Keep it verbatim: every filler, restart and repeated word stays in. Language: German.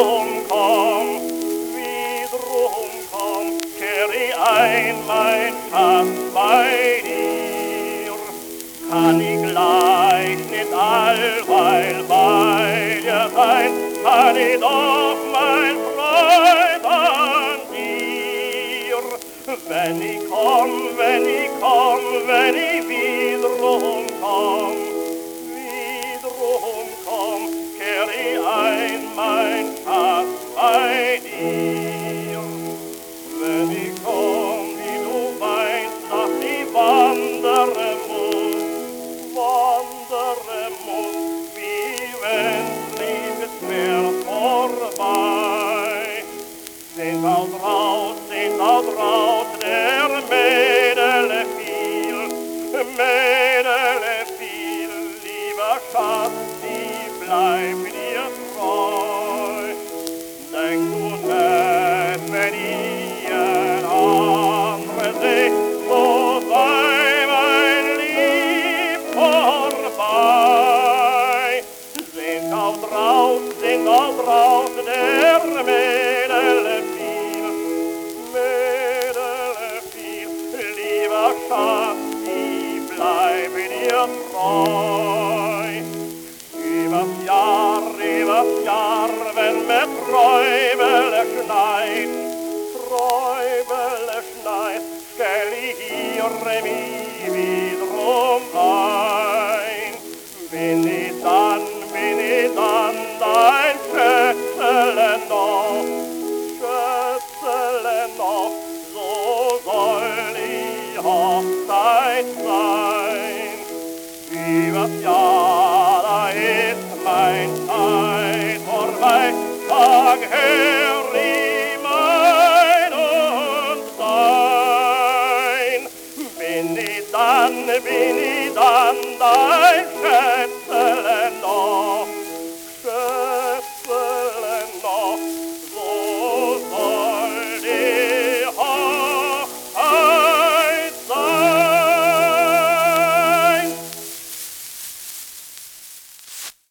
drum komm, wie drum komm, kehr ich ein, mein Schatz, bei dir. Kann ich gleich nicht allweil bei dir sein, kann ich doch mein Freund an dir. Wenn ich komm, wenn ich komm, wenn ich wiederum komm, wiederum komm, kehr ich ein, mein Schatz, bei dir. Wenn ich komm, wie du weißt, dass ich wandere muss, wandere muss, wie wenn's liebes wär vorbei. Sind auch draus, sind auch draus, der Mädele viel, Mädele viel, lieber Schatz, ich bleib dir treu. Denk du nicht, wenn ich ein andere seh, so sei mein Lieb vorbei. Sind auch draus, sind auch draus, der Mädele viel, Mädele viel, lieber Schatz, ich bleib dir treu. Übers Jahr, übers Jahr, wenn mir Träumele schneit, Träumele schneit, stell ich hier mich wiederum ein. Bin ich dann, bin ich dann dein Schätzele noch, Schätzele noch, so soll die Hochzeit sein. Übers Jahr, da ist mein Zeit vorbei, Tag her